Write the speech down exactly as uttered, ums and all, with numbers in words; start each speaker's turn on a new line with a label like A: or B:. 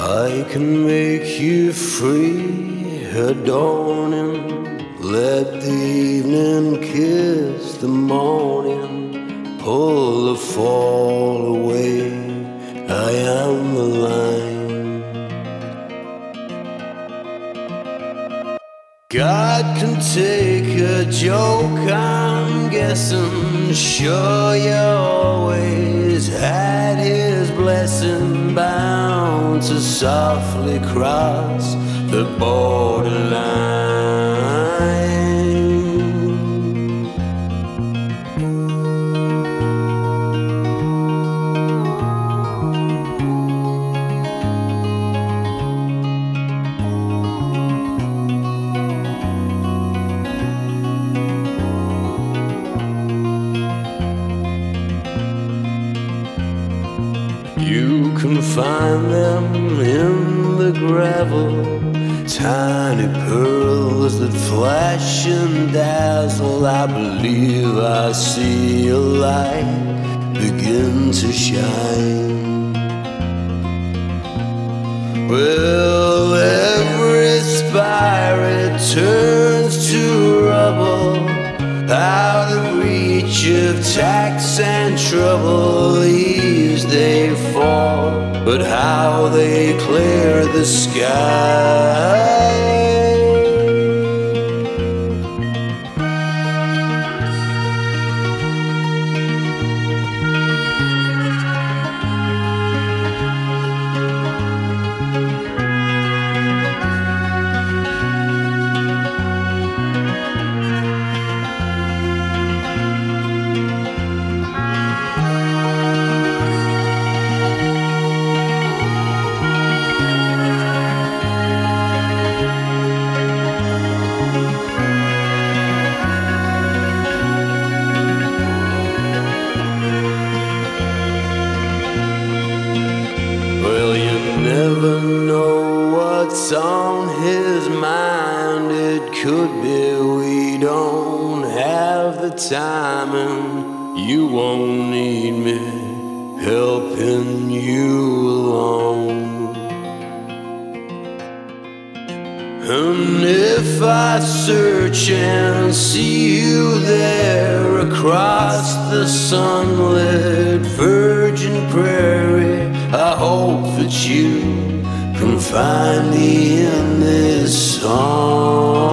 A: I can make you free, adorning. Let the evening kiss the morning, pull the fall away. I am the line. God can take a joke, I'm guessing. Sure, you always had his blessing, bound to softly cross the borderline. You can find them in the gravel, tiny pearls that flash and dazzle. I believe I see a light begin to shine. Well, every spire it turns to rubble, out of reach of tax and trouble. Leaves they fall, but how they clear the sky. Never know what's on his mind. It could be we don't have the time, and you won't need me helping you along. And if I search and see you there across the sunlit virgin prairie, I hope that you can find me in this song.